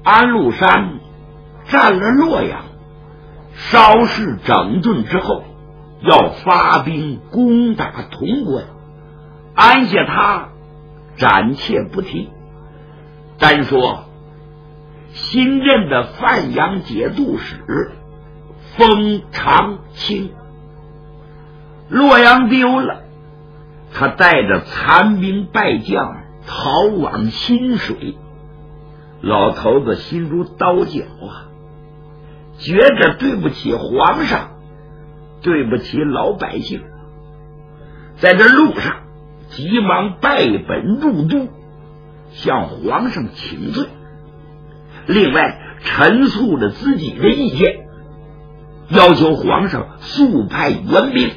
安禄山占了洛阳，稍事整顿之后，要发兵攻打潼关，安下他暂且不提，单说新任的范阳节度使封长清，洛阳丢了，他带着残兵败将逃往新水，老头子心如刀绞啊，觉着对不起皇上，对不起老百姓，在这路上急忙拜本入都，向皇上请罪，另外陈述了自己的意见，要求皇上速派援兵。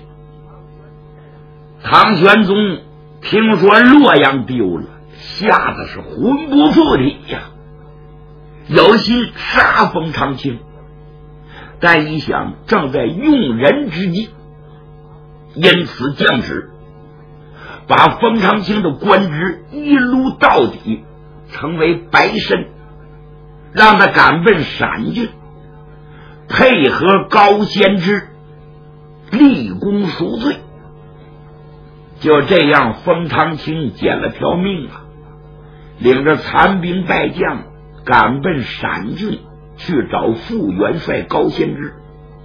唐玄宗听说洛阳丢了，吓得是魂不附体呀，有心杀封长清，但一想正在用人之际，因此降旨把封长清的官职一撸到底，成为白身，让他赶奔陕郡，配合高仙芝立功赎罪。就这样，封长清捡了条命啊，领着残兵败将赶奔陕郡去找副元帅高仙芝。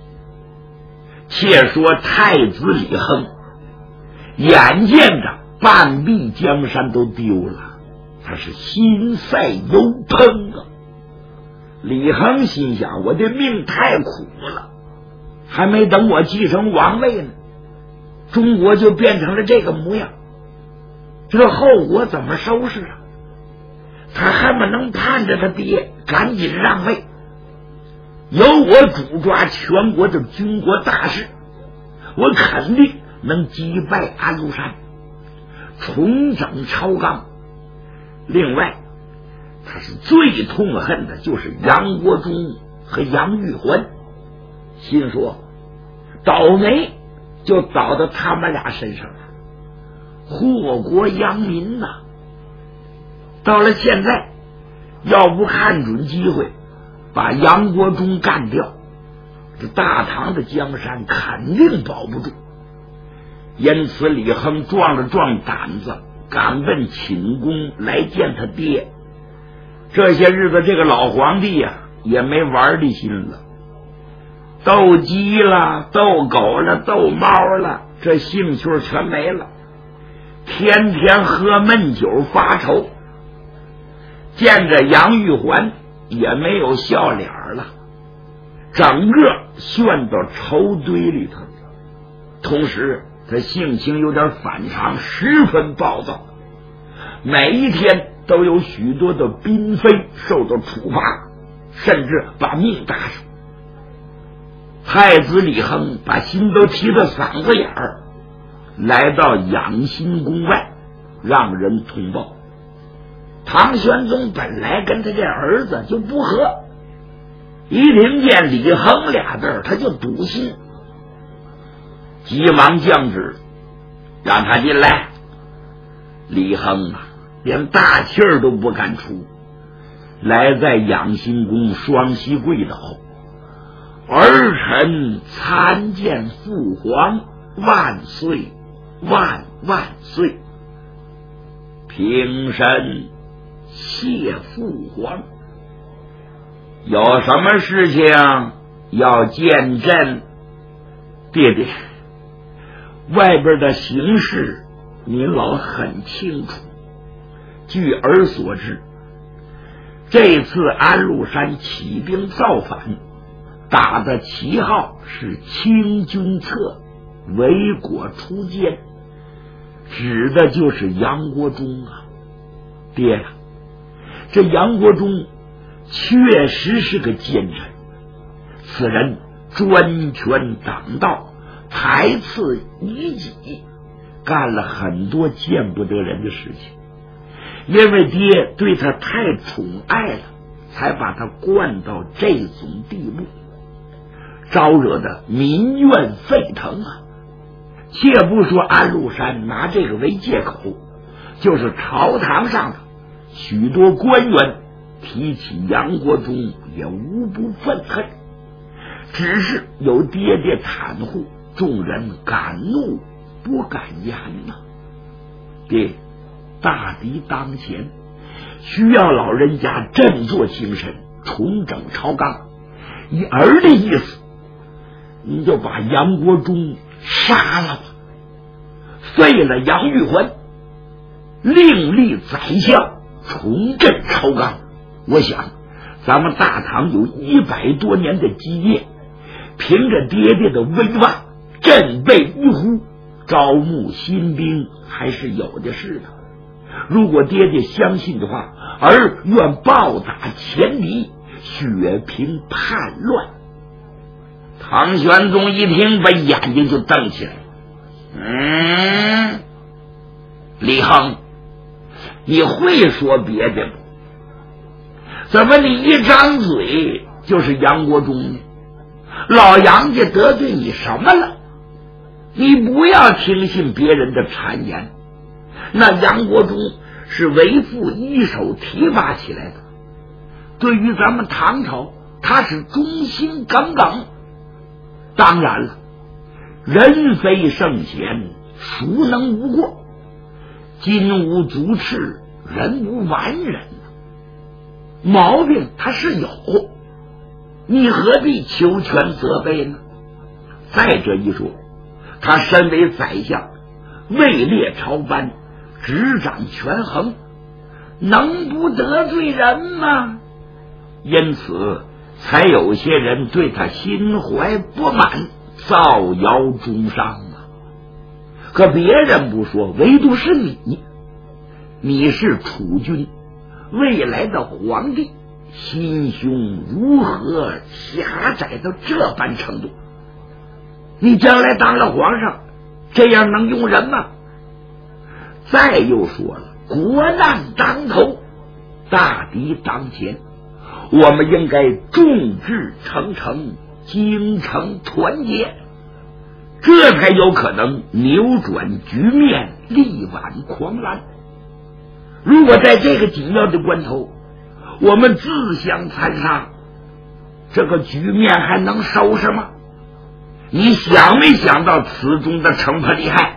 且说太子李亨眼见着半壁江山都丢了，他是心塞忧烹啊。李亨心想，我这命太苦了，还没等我继承王位呢，中国就变成了这个模样，这个后果怎么收拾啊？他恨不能盼着他爹赶紧让位，由我主抓全国的军国大事，我肯定能击败安禄山，重整朝纲。另外他是最痛恨的就是杨国忠和杨玉环，心说倒霉就倒到他们俩身上了，祸国殃民呐。到了现在，要不看准机会把杨国忠干掉，这大唐的江山肯定保不住。因此李亨壮了壮胆子，赶奔寝宫来见他爹。这些日子这个老皇帝呀，也没玩的心了，斗鸡了，斗狗了，斗猫了，这兴趣全没了，天天喝闷酒发愁，见着杨玉环也没有笑脸了，整个陷到愁堆里头。同时他性情有点反常，十分暴躁，每一天都有许多的嫔妃受到处罚，甚至把命搭上。太子李亨把心都提到嗓子眼儿，来到养心宫外，让人通报。唐玄宗本来跟他这儿子就不和，一听见李亨俩字儿，他就堵心，急忙降旨让他进来。李亨啊，连大气儿都不敢出，来在养心宫双膝跪倒，儿臣参见父皇，万岁万万岁。平身谢父皇，有什么事情要见朕？爹爹，外边的形势您老很清楚，据儿所知，这次安禄山起兵造反，打的旗号是清君侧，为国出奸，指的就是杨国忠啊。爹呀，这杨国忠确实是个奸臣，此人专权党道，排斥异己，干了很多见不得人的事情。因为爹对他太宠爱了，才把他惯到这种地步，招惹的民怨沸腾啊。且不说安禄山拿这个为借口，就是朝堂上的许多官员提起杨国忠也无不愤恨，只是有爹爹袒护，众人敢怒不敢言呐。爹，大敌当前，需要老人家振作精神，重整朝纲。以儿的意思，你就把杨国忠杀了吧，废了杨玉环，另立宰相，重振朝纲。我想咱们大唐有100多年的基业，凭着爹爹的威望，振备一呼，招募新兵还是有的是的。如果爹爹相信的话，儿愿暴打前敌，血平叛乱。唐玄宗一听，把眼睛就瞪起来。李亨，你会说别的吗？怎么你一张嘴就是杨国忠呢？老杨家得罪你什么了？你不要听信别人的谗言，那杨国忠是为父一手提拔起来的，对于咱们唐朝他是忠心耿耿。当然了，人非圣贤，孰能无过？金无足赤，人无完人，毛病他是有，你何必求全责备呢？再者一说，他身为宰相，位列朝班，执掌权衡，能不得罪人吗？因此才有些人对他心怀不满，造谣中伤啊。可别人不说，唯独是你是储君，未来的皇帝，心胸如何狭窄到这般程度？你将来当了皇上，这样能用人吗？再又说了，国难当头，大敌当前，我们应该众志成城，精诚团结，这才有可能扭转局面，力挽狂澜。如果在这个紧要的关头，我们自相残杀，这个局面还能收拾吗？你想没想到此中的惩罚厉害？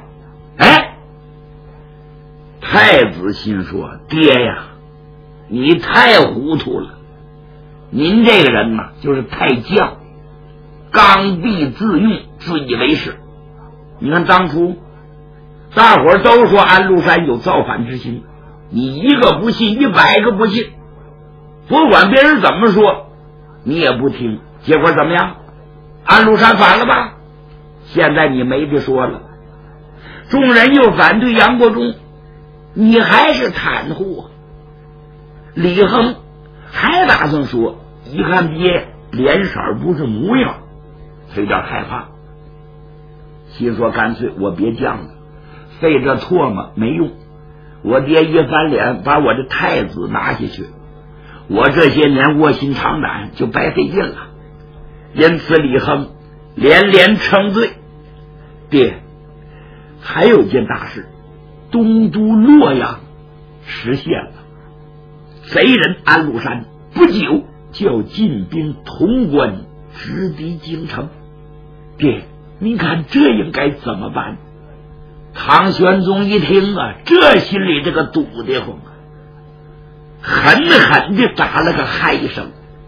太子心说，爹呀，你太糊涂了，您这个人呐，就是太犟，刚愎自用，自以为是。你看当初大伙儿都说安禄山有造反之心，你一个不信，100个不信，不管别人怎么说你也不听，结果怎么样？安禄山反了吧？现在你没得说了，众人又反对杨国忠，你还是袒护。李亨还打算说，一看爹脸色不是模样，他有点害怕，心说干脆我别犟了，费这唾沫没用，我爹一翻脸把我的太子拿下去，我这些年卧薪尝胆就白费劲了。因此李亨连连称罪。爹，还有件大事，东都洛阳实现了，贼人安禄山不久就要进兵潼关，直抵京城。爹，您看这应该怎么办？唐玄宗一听啊，这心里这个堵得慌啊，狠狠地打了个嗨声。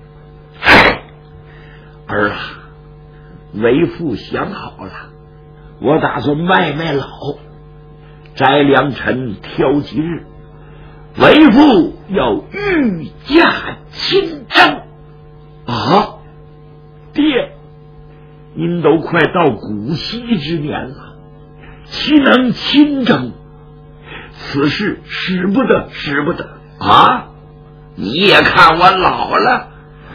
儿啊，为父想好了，我打算卖老，摘良辰，挑吉日，为父要御驾亲征。啊，爹，您都快到古稀之年了，岂能亲征？此事使不得，使不得啊！你也看我老了。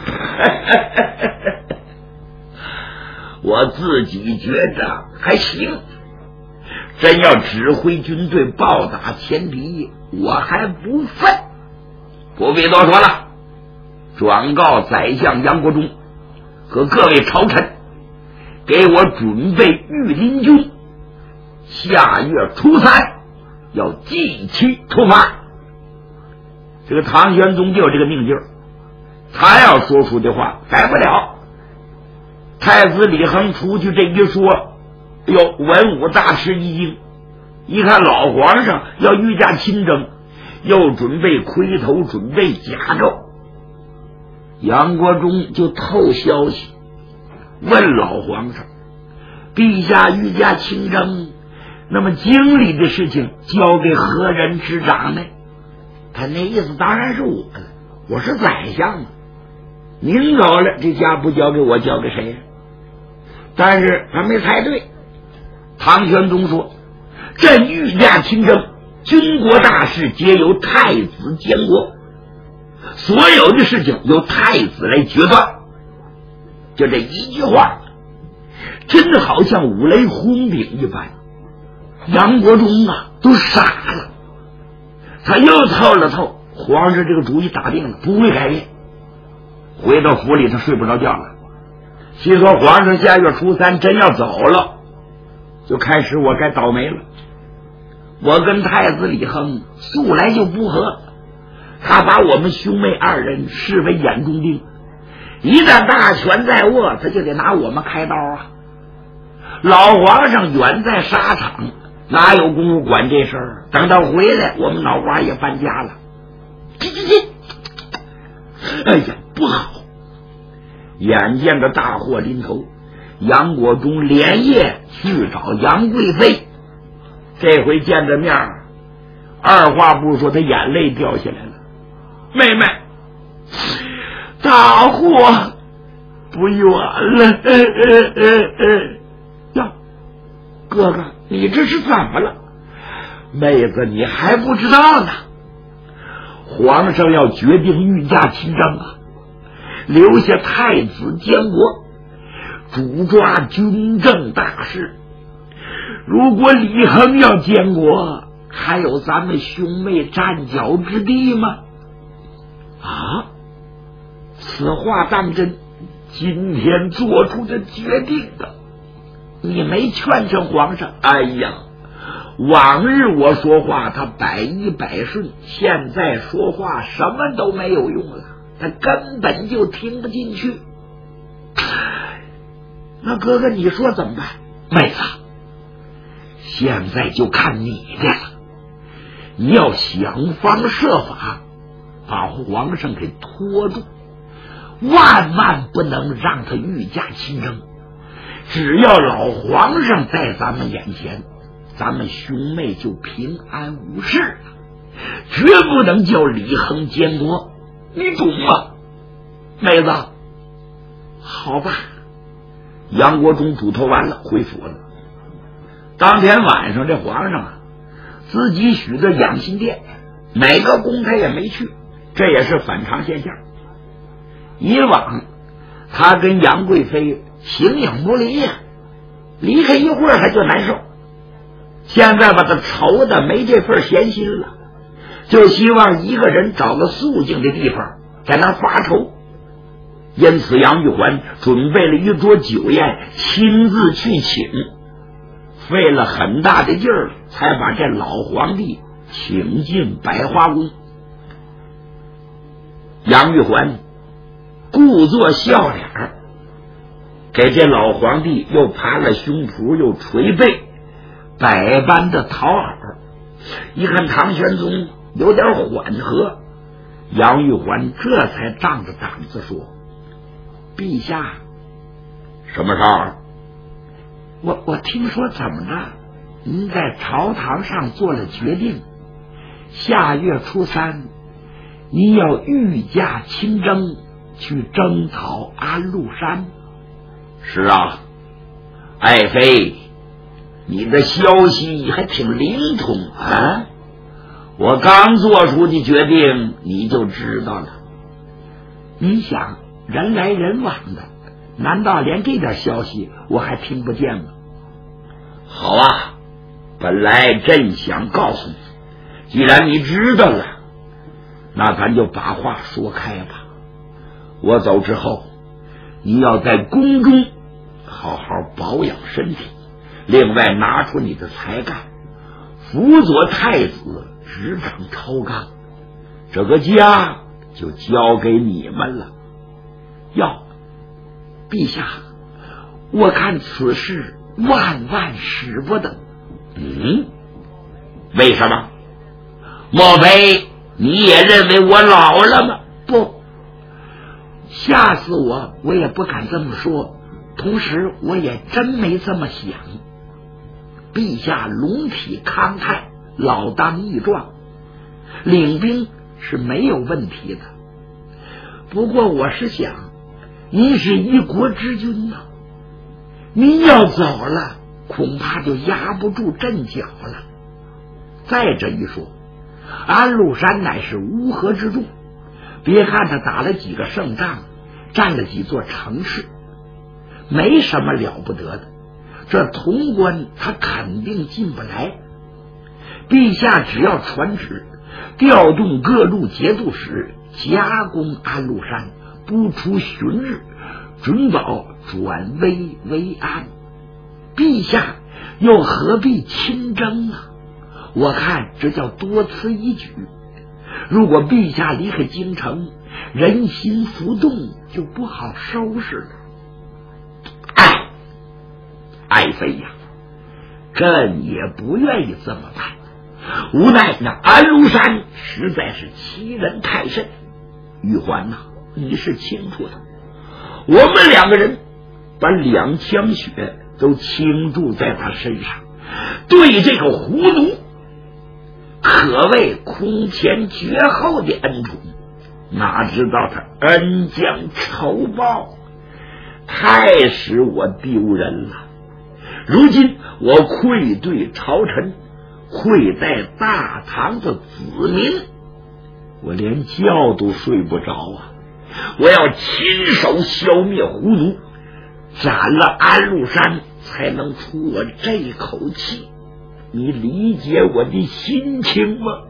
我自己觉得还行，真要指挥军队暴打前敌，我还不忿。不必多说了，转告宰相杨国忠和各位朝臣，给我准备御林军，下月初3要继期出发。这个唐玄宗就有这个命令， 他要说出的话改不了。太子李亨出去这一说，哟，文武大吃一惊，一看老皇上要御驾亲征，又准备盔头，准备甲胄。杨国忠就透消息问老皇上，陛下御驾亲征，那么京里的事情交给何人执掌呢？他那意思当然是我了，我是宰相啊，您走了，这家不交给我，交给谁呀？但是他没猜对。唐玄宗说，朕御驾亲征，军国大事皆由太子监国，所有的事情由太子来决断。就这一句话，真的好像五雷轰顶一般。杨国忠啊都傻了，他又凑了凑，皇上这个主意打定了，不会改变。回到府里他睡不着觉了，心说皇上下月初3真要走了，就开始我该倒霉了。我跟太子李亨素来就不和，他把我们兄妹2人视为眼中钉，一旦大权在握，他就得拿我们开刀啊。老皇上远在沙场，哪有功夫管这事儿？等到回来，我们老花也搬家了。哎呀，不好！眼见着大祸临头，杨国忠连夜去找杨贵妃。这回见着面，二话不说，他眼泪掉下来了。妹妹，大祸不远了。呀，哥哥，你这是怎么了？妹子，你还不知道呢。皇上要决定御驾亲征啊，留下太子监国，主抓军政大事。如果李亨要监国，还有咱们兄妹站脚之地吗？啊，此话当真？今天做出的决定的，你没劝劝皇上？哎呀，往日我说话他100%顺，现在说话什么都没有用了，他根本就听不进去。那哥哥你说怎么办？妹子，现在就看你的了，你要想方设法把皇上给拖住，万万不能让他御驾亲征。只要老皇上在咱们眼前，咱们兄妹就平安无事了，绝不能叫李亨监国，你懂吗？妹子，好吧。杨国忠嘱托完了，回府了。当天晚上，这皇上啊，自己许的养心殿，哪个宫他也没去，这也是反常现象。以往他跟杨贵妃形影不离呀，离开一会儿他就难受。现在把他愁的没这份闲心了，就希望一个人找个肃静的地方在那发愁。因此杨玉环准备了一桌酒宴，亲自去请，费了很大的劲儿才把这老皇帝请进百花宫。杨玉环故作笑脸，给这老皇帝又盘了胸脯，又捶背，百般的讨好。一看唐玄宗有点缓和，杨玉环这才仗着胆子说：陛下，什么事儿？我听说怎么着，您在朝堂上做了决定，下月初3您要御驾亲征，去征讨安禄山。是啊，爱妃，你的消息还挺灵通啊！我刚做出的决定你就知道了。你想，人来人往的，难道连这点消息我还听不见吗？好啊，本来朕想告诉你，既然你知道了，那咱就把话说开吧。我走之后，你要在宫中好好保养身体，另外拿出你的才干，辅佐太子执掌朝纲，这个家就交给你们了。 要陛下，我看此事万万使不得。为什么？莫非你也认为我老了吗？不，吓死我也不敢这么说，同时我也真没这么想。陛下龙体慷慨，老当益壮，领兵是没有问题的。不过我是想，您是一国之君呐，您要走了，恐怕就压不住阵脚了。再这一说，安禄山乃是乌合之众，别看他打了几个胜仗，占了几座城市，没什么了不得的，这潼关他肯定进不来。陛下只要传旨，调动各路节度使夹攻安禄山，不出旬日，准保转危为安。陛下又何必亲征啊？我看这叫多此一举。如果陛下离开京城，人心浮动，就不好收拾了。爱妃呀，朕也不愿意这么办，无奈那安禄山实在是欺人太甚。玉环呐，你是清楚的，我们两个人把2腔血都倾注在他身上，对这个胡奴可谓空前绝后的恩宠，哪知道他恩将仇报，太使我丢人了。如今我愧对朝臣，愧待大唐的子民，我连觉都睡不着啊！我要亲手消灭胡奴，斩了安禄山，才能出我这口气。你理解我的心情吗？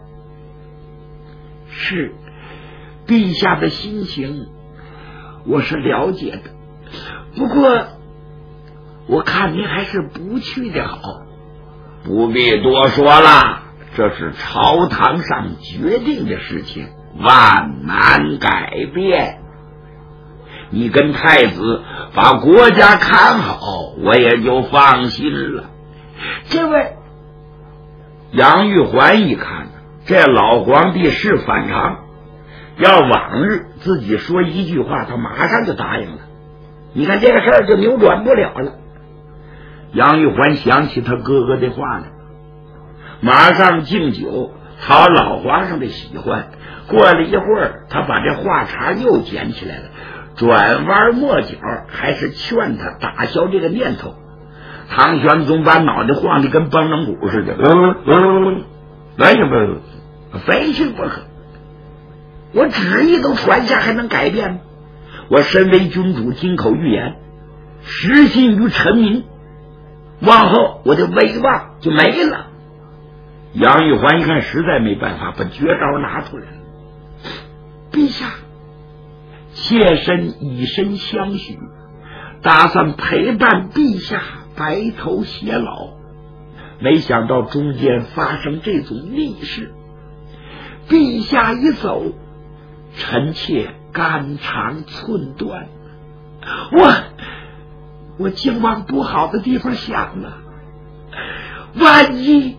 是，陛下的心情我是了解的，不过我看您还是不去的好。不必多说了，这是朝堂上决定的事情，万难改变。你跟太子把国家看好，我也就放心了。这位杨玉环一看，这老皇帝是反常，要往日自己说一句话，他马上就答应了。你看这个事儿就扭转不了了。杨玉环想起他哥哥的话来，马上敬酒讨老皇上的喜欢。过了一会儿，他把这话茬又捡起来了，转弯抹角，还是劝他打消这个念头。唐玄宗把脑袋晃得跟崩冷鼓似的，来也不非去不可。我旨意都传下，还能改变吗？我身为君主，金口玉言，实信于臣民，往后我的威望就没了。杨玉环一看实在没办法，把绝招拿出来了。陛下，妾身以身相许，打算陪伴陛下白头偕老，没想到中间发生这种逆事，陛下一走，臣妾肝肠寸断。我竟往不好的地方想了，万一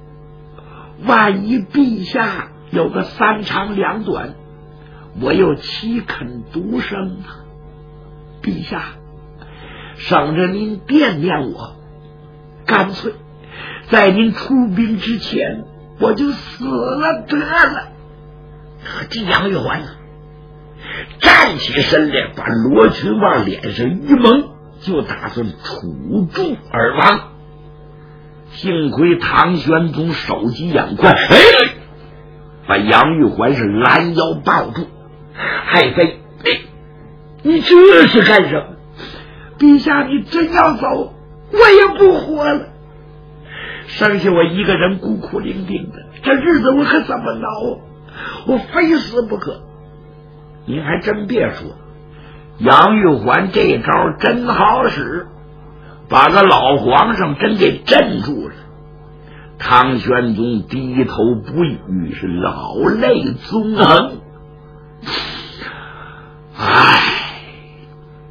陛下有个3长2短，我又岂肯独生啊？陛下，省着您惦念我，干脆在您出兵之前我就死了得了。这杨玉环站起身来，把罗裙往脸上一蒙，就打算杵柱而亡。幸亏唐玄宗手疾眼快，把杨玉环是拦腰抱住。爱妃，你这是干什么？陛下，你真要走，我也不活了，剩下我一个人孤苦伶仃的，这日子我可怎么熬？我非死不可。您还真别说，杨玉环这招真好使，把个老皇上真给镇住了。唐玄宗低头不语，是老泪纵横。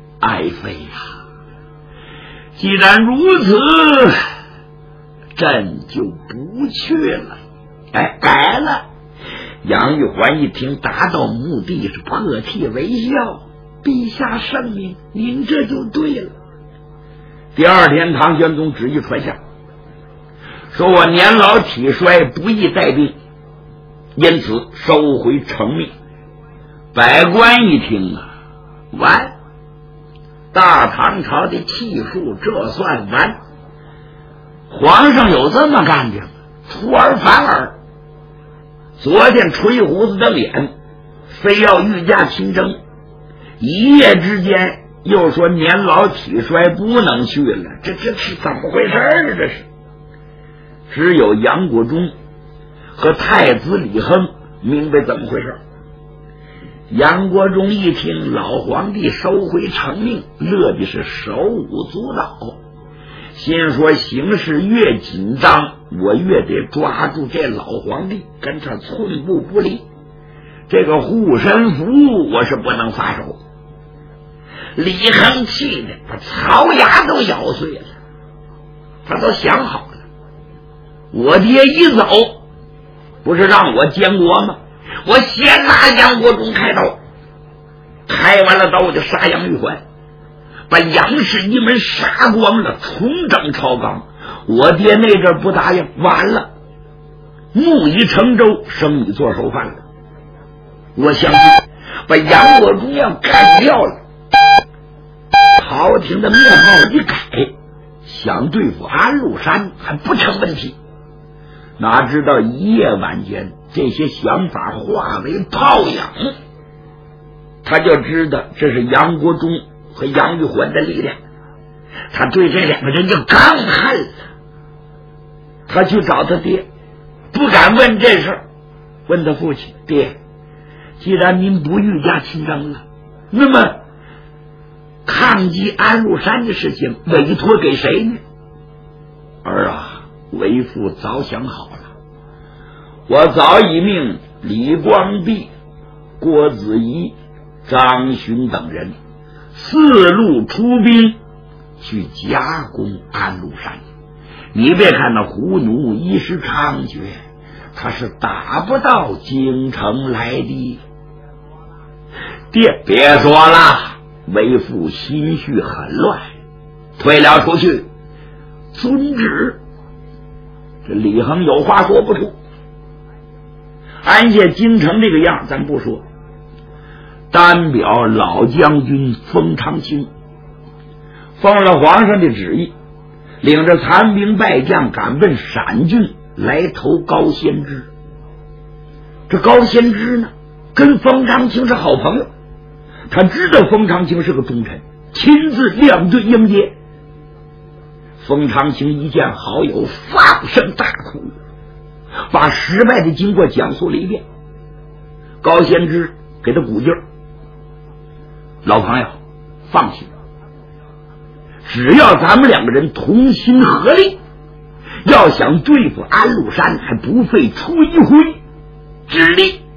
爱妃呀，既然如此，朕就不去了。哎，改了。杨玉环一听，达到目的，是破涕为笑。陛下圣明，您这就对了。第二天，唐玄宗旨意传下，说我年老体衰，不宜带兵，因此收回成命。百官一听啊，完！大唐朝的气数这算完。皇上有这么干的吗？出尔反尔。昨天吹胡子的脸非要御驾亲征，一夜之间又说年老体衰不能去了，这是怎么回事呢？这是只有杨国忠和太子李亨明白怎么回事。杨国忠一听老皇帝收回成命，乐的是手舞足蹈，心说形势越紧张，我越得抓住这老皇帝，跟他寸步不离。这个护身符我是不能发手。李亨气的把槽牙都咬碎了，他都想好了，我爹一走不是让我监国吗？我先拿杨国忠开刀，开完了刀我就杀杨玉环，把杨氏一门杀光了，重整朝纲。我爹那阵不答应，完了，木已成舟，生米做熟饭了。我相信把杨国忠要干掉了，朝廷的面貌一改，想对付安禄山还不成问题。哪知道一夜晚间，这些想法化为泡影，他就知道这是杨国忠和杨玉环的力量，他对这两个人就更恨了。他去找他爹，不敢问这事儿，问他父亲：爹，既然您不御驾亲征了，那么抗击安禄山的事情委托给谁呢？儿啊，为父早想好了，我早已命李光弼、郭子仪、张勋等人四路出兵去夹攻安禄山。你别看那胡奴一时猖獗，他是打不到京城来的。爹，别说了，为父心绪很乱，退了出去。遵旨。这李亨有话说不出。安下京城这个样咱不说，单表老将军封长清奉了皇上的旨意，领着残兵败将赶奔陕郡来投高仙芝。这高仙芝呢，跟封长清是好朋友，他知道封长清是个忠臣，亲自亮队迎接。封长清一见好友，放声大哭，把失败的经过讲述了一遍。高仙芝给他鼓劲儿：老朋友，放心，只要咱们两个人同心合力，要想对付安禄山，还不费吹灰之力。